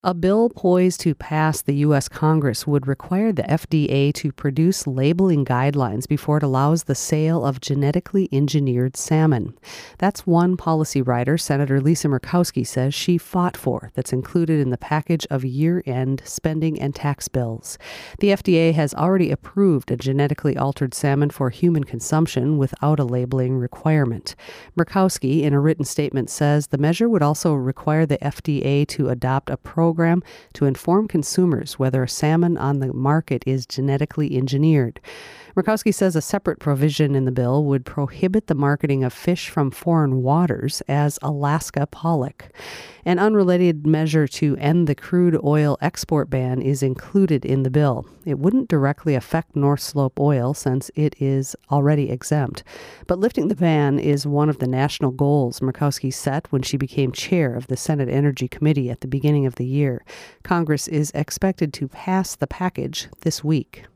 A bill poised to pass the U.S. Congress would require the FDA to produce labeling guidelines before it allows the sale of genetically engineered salmon. That's one policy writer, Senator Lisa Murkowski, says she fought for, that's included in the package of year-end spending and tax bills. The FDA has already approved a genetically altered salmon for human consumption without a labeling requirement. Murkowski, in a written statement, says the measure would also require the FDA to adopt a program to inform consumers whether a salmon on the market is genetically engineered. Murkowski says a separate provision in the bill would prohibit the marketing of fish from foreign waters as Alaska pollock. An unrelated measure to end the crude oil export ban is included in the bill. It wouldn't directly affect North Slope oil since it is already exempt. But lifting the ban is one of the national goals Murkowski set when she became chair of the Senate Energy Committee at the beginning of the year. Congress is expected to pass the package this week.